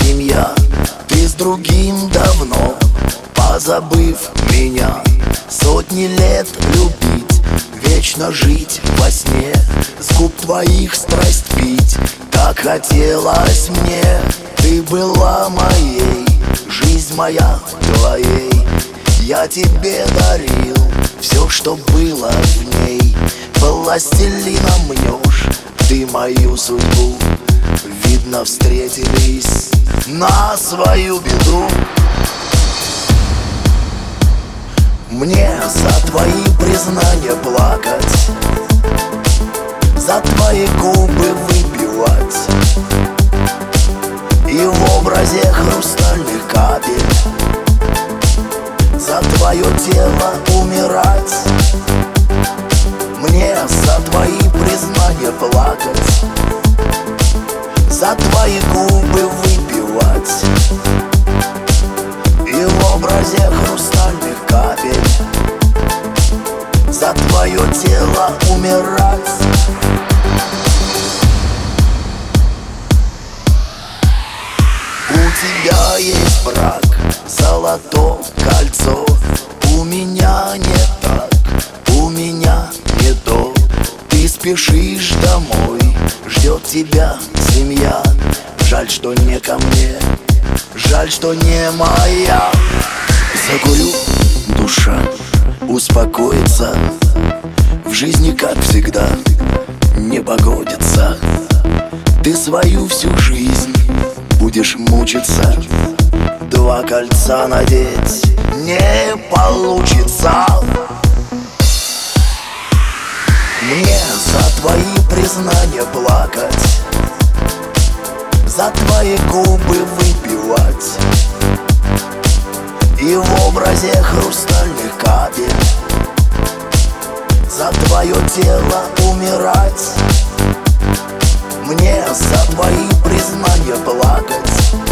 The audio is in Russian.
семья. Ты с другим давно, позабыв меня. Сотни лет любить, вечно жить во сне, с губ твоих страсть пить, так хотелось мне. Ты была моей, жизнь моя твоей. Я тебе дарил все, что было в ней. Пластилином мнешь ты мою судьбу. Видно, встретились на свою беду. Мне за твои признания плакать, за твои губы выпивать, и в образе хрустальных капель за твое тело умирать. Мне за твои признания плакать, за твои губы выпивать, и в образе хрустальных капель за твое тело умирать. У тебя есть брак, золотое кольцо. У меня не так, у меня не то. Ты спешишь домой, ждет тебя семья. Жаль, что не ко мне, жаль, что не моя. Закурю, душа успокоится. В жизни, как всегда, не погодится. Ты свою всю жизнь будешь мучиться. Два кольца надеть не получится. Мне за твои признания плакать, за твои губы выпивать, и в образе хрустальных капель за твое тело умирать. Мне за твои признания плакать,